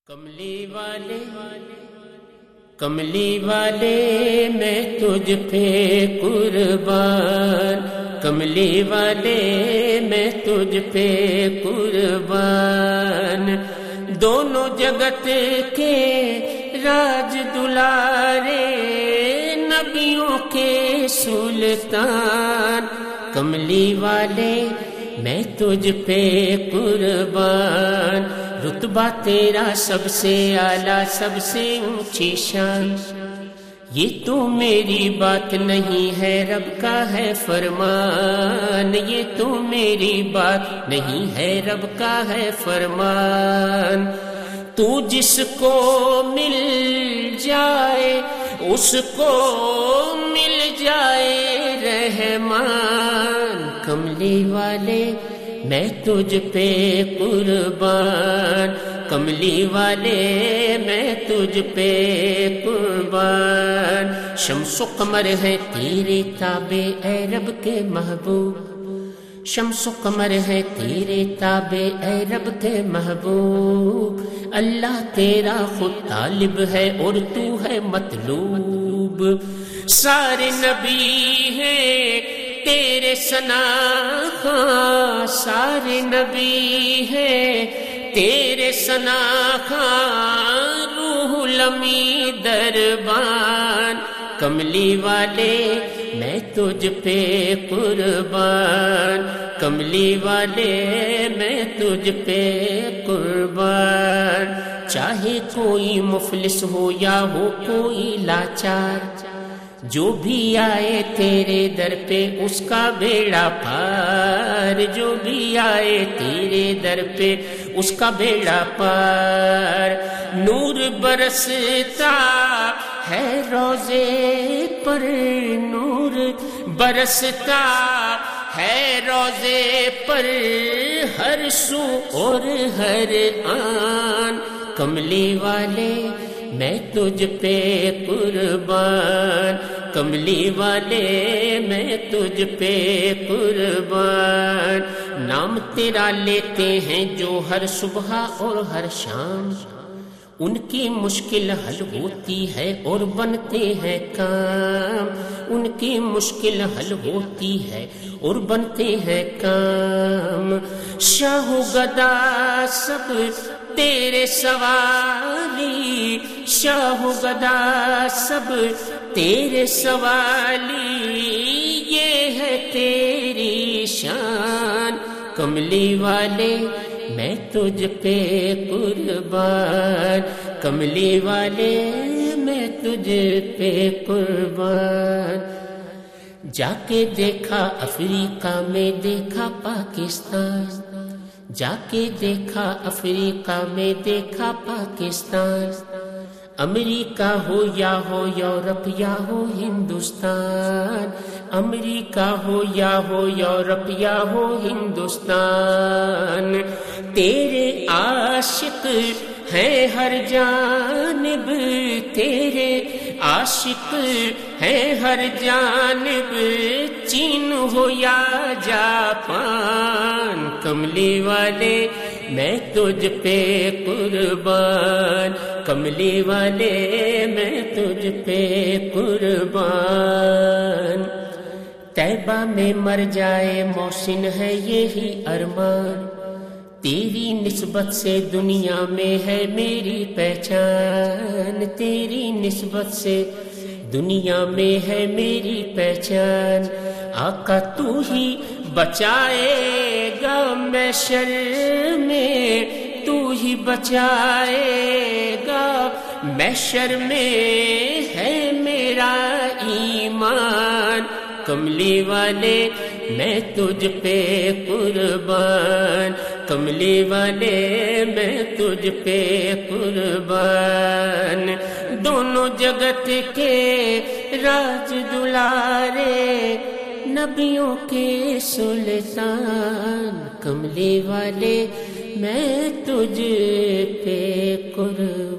کملی والے میں تجھ پہ قربان، کملی والے میں تجھ پہ قربان، دونوں جگت کے راج دلارے نبیوں کے سلطان، کملی والے میں تجھ پہ قربان، رتبہ تیرا سب سے اعلیٰ سب سے اونچی شان، یہ تو میری بات نہیں ہے رب کا ہے فرمان، یہ تو میری بات نہیں ہے رب کا ہے فرمان، تو جس کو مل جائے اس کو مل جائے رحمان، کملی والے میں تجھ پہ قربان، کملی والے میں تجھ پہ قربان، شمس و قمر ہے تیرے تابع اے رب کے محبوب، شمس و قمر ہے تیرے تابع اے رب کے محبوب، اللہ تیرا خود طالب ہے اور تو ہے مطلوب، سارے نبی ہیں تیرے ثنا خواں، سارے نبی ہیں تیرے ثنا خواں، روح الامی دربان، کملی والے میں تجھ پہ قربان، کملی والے میں تجھ پہ قربان، چاہے کوئی مفلس ہو یا ہو کوئی لاچار، جو بھی آئے تیرے در پہ اس کا بیڑا پار، جو بھی آئے تیرے در پہ اس کا بیڑا پار، نور برستا ہے روزے پر، نور برستا ہے روزے پر، ہر سو اور ہر آن، کملی والے میں تجھ پہ قربان، کملی والے میں تجھ پہ قربان، نام تیرا لیتے ہیں جو ہر صبح اور ہر شام، ان کی مشکل حل ہوتی ہے اور بنتے ہیں کام، ان کی مشکل حل ہوتی ہے اور بنتے ہیں کام، شاہ و گدا سب تیرے سوالی، شاہ و گدا سب تیرے سوالی، یہ ہے تیری شان، کملی والے میں تجھ پہ قربان، کملی والے میں تجھ پہ قربان، جا کے دیکھا افریقہ میں دیکھا پاکستان، جا کے دیکھا افریقہ میں دیکھا پاکستان، امریکہ ہو یورپ یا ہو ہندوستان، امریکہ ہو یورپ یا ہو ہندوستان، تیرے عاشق ہیں ہر جانب، تیرے عاشق ہیں ہر جانب، چین ہو یا جاپان، کملی والے میں تجھ پہ قربان، کملی والے میں تجھ پہ قربان، طیبہ میں مر جائے محسن ہے یہی ارمان، تیری نسبت سے دنیا میں ہے میری پہچان، تیری نسبت سے دنیا میں ہے میری پہچان، آقا تو ہی بچائے گا محشر میں، تو ہی بچائے گا محشر میں، ہے میرا ایمان، کملی والے میں تجھ پہ قربان، کملی والے میں تجھ پہ قربان، دونوں جگت کے راج دلارے نبیوں کے سلطان، کملی والے میں تجھ پہ قربان۔